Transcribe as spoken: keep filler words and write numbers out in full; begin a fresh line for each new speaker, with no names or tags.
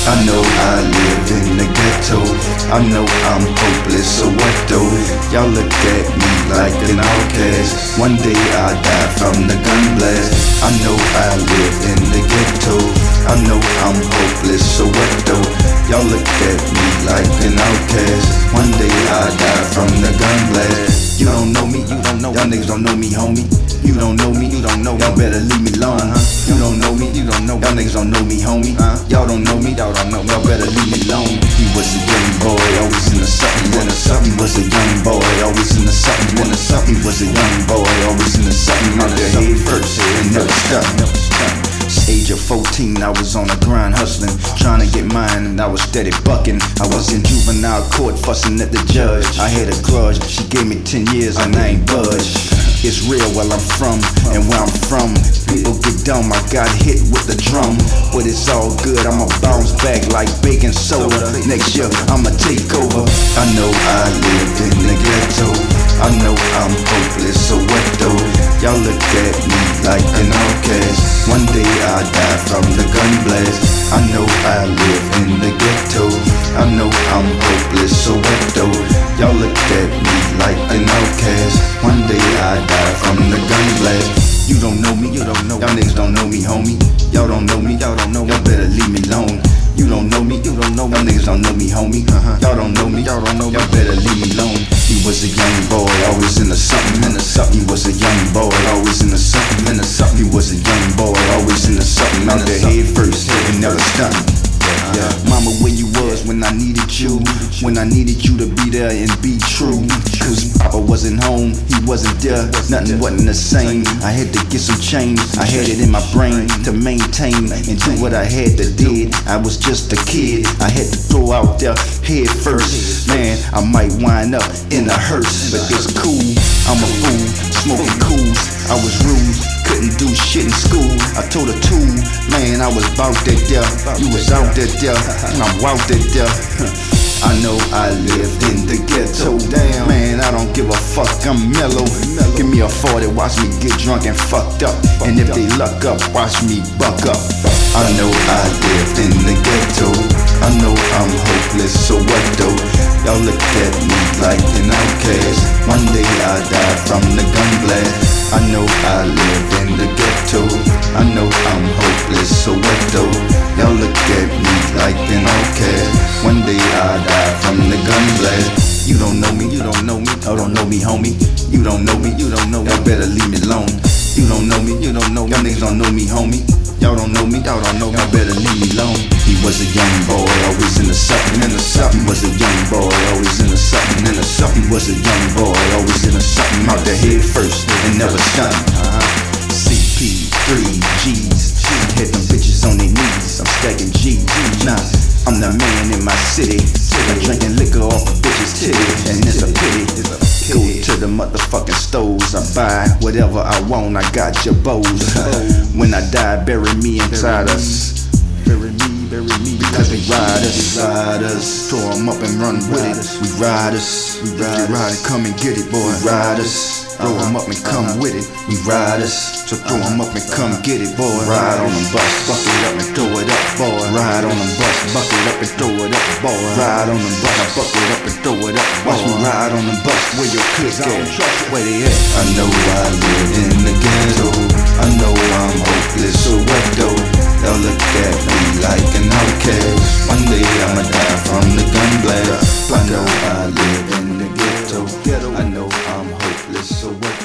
I know I live in the ghetto. I know I'm hopeless, so what though? Y'all look at me like an outcast. One day I'll die from the gun blast. I know I live in the ghetto. I know I'm hopeless, so what though? Y'all look at me like an outcast. One day I'll die from the gun blast. You don't know me, you don't know. Y'all niggas don't know me, homie. You don't know me, you don't know. Y'all better leave me alone. Uh-huh. You don't know me, you don't know. Y'all niggas don't know me, homie. Uh-huh. Y'all don't know me, y'all don't know. Y'all better leave me alone. He was a young boy, always in the something, in the something. Was a young boy, always in the something, in the something. Was a young boy, always in the something. On the head first, and never stop. Age of fourteen, I was on the grind hustling, trying to get mine, and I was steady bucking. I was in juvenile court fussing at the judge. I had a grudge, she gave me ten years and I ain't budge. It's real where I'm from, and where I'm from, people get dumb. I got hit with the drum, but it's all good. I'ma bounce back like baking soda. Next year I'ma take over. I know I lived in the ghetto. I know I'm hopeless, so what though? Y'all look at me like an outcast. One day I'll die from the gun blast. I know I live in the ghetto. I know I'm hopeless, so what though? Y'all look at me like an outcast. One day I'll die from the gun blast. You don't know me, you don't know. Y'all niggas don't know me, homie. Y'all don't know me, y'all don't know. Y'all better leave me alone. You don't know me, you don't know. Y'all niggas don't know me, homie. Uh-huh. Y'all don't know me, y'all don't know. Y'all better leave me alone. He was a young boy, always in the something, in the something. He was a young boy, always in the something, in the something. He was a young boy, always in the something. Out there head first, and never stunting. Yeah. Mama, where you was when I needed you, when I needed you to be there and be true. Cause Papa wasn't home, he wasn't there, nothing wasn't the same. I had to get some change, I had it in my brain to maintain and do what I had to did. I was just a kid, I had to throw out there head first. Man, I might wind up in a hearse, but it's cool, I'm a fool, smoking cools. I was rude, couldn't do shit in school. I told her too, man, I was bout that there. You was out that there, and I'm out that there. I know I lived in the ghetto. Damn, man, I don't give a fuck, I'm mellow. Give me a forty, watch me get drunk and fucked up. And if they luck up, watch me buck up. I know I lived in the ghetto. I know I'm hopeless, so what though? Y'all look at me like an outcast. One day I'll die from the gun blast. I know I live in the ghetto. I know I'm hopeless, so what though? Y'all look at me like an outcast. One day I'll die from the gun blast. You don't know me, you don't know me. Oh, don't know me, homie. You don't know me, you don't know me. Y'all better leave me alone. You don't know me, you don't know me. Y'all niggas don't know me, homie. Y'all don't know me, y'all don't know me. Y'all better leave me alone. He was a young boy, always in the something, in the something. Was a young boy, always in the something, in the something. Was a young boy, always in the something. Out the head first and never stunting. Uh-huh. C P three G's, had them bitches on their knees. I'm stacking G's. Nah, I'm the man in my city. I'm drinking liquor off a bitch's titty, and it's a pity. Go to the motherfucking stores, I buy whatever I want, I got your bows. When I die, bury me inside us. Bury me, bury me, because we riders, riders. Tore 'em up and run with it. We riders, we ride and come and get it, boy. We riders. Throw 'em up and come with it, we riders. So throw 'em up and come get it, boy. Ride on them bus, buck it up and throw it up, boy. Ride on them bus, buck it up and throw it up, boy. Ride on them bus, I buck it up and throw it up. Watch me ride on them bus, where your click at, where they at. I know I live in the ghetto. I know I'm hopeless, so what though? Y'all look at me like an outcast. One day I'ma die from the gun blast. I know I live in the ghetto. I know I'm hopeless, so what?